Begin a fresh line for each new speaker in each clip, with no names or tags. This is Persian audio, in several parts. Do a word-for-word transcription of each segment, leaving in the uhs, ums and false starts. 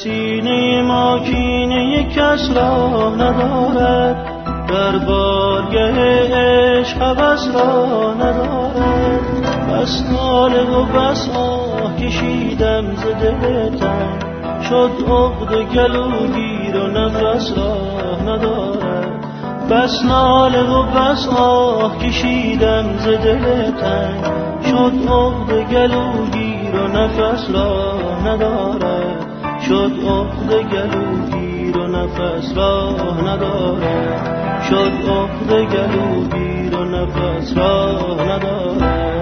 سینه ما کینه کس را ندارد، در بارگه عشق هوس را ندارد. بس ناله و بس آه کشیدم ز دل تنگ، شد عقده گلوگیر و نفس را ندارد. بس ناله و بس آه کشیدم ز دل تنگ، شد عقده گلوگیر و نفس را ندارد. شد عقده گلوگیر و نفس را ندارد. شد عقده گلوگیر و نفس را ندارد.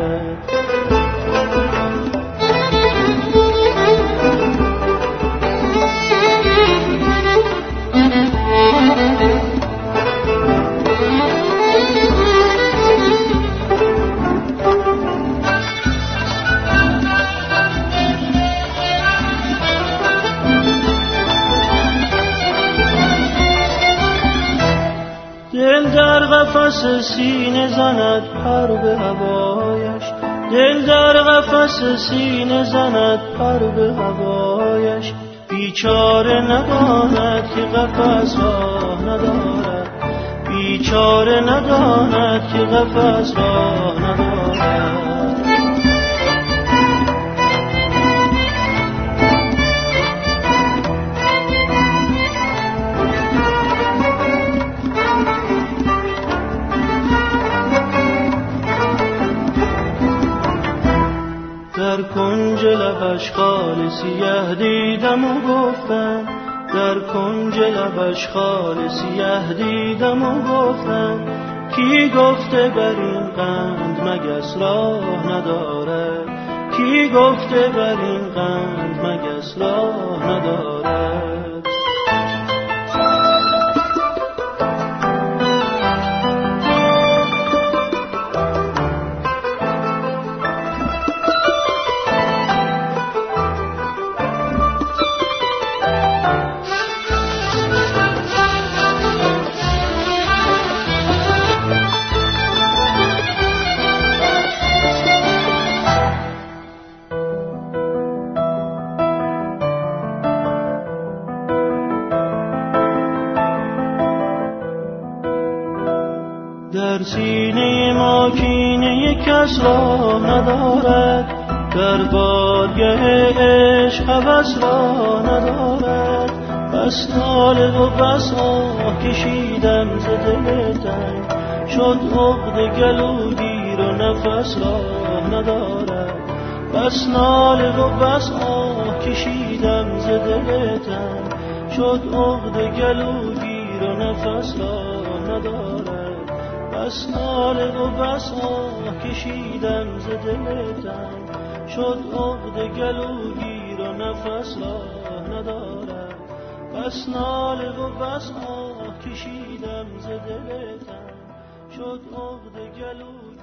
دل در قفس سینه زند پر به هوایش، دل در قفس سینه زند پر به هوایش. بیچاره نداند که قفس راه ندارد، بیچاره نداند که قفس راه ندارد. در کنج لبش خال سیه دیدم و گفتم، در کنج لبش خال سیه دیدم و گفتم، کی گفته بر این قند مگس راه ندارد، کی گفته بر این قند مگس راه ندارد. در سینه ما کینه کس را ندارد، در بارگه عشق هوس را ندارد. بس ناله و بس آه کشیدم ز دل تنگ، شد عقده گلوگیر و نفس را ندارد. بس ناله و بس آه کشیدم ز دل تنگ، شد عقده گلوگیر و نفس را ندارد. بس ناله و بس آه کشیدم ز دل تنگ، شد عقده گلوگیر و نفس را ندارد. بس ناله و بس آه کشیدم ز دل تنگ، شد عقده گلوگیر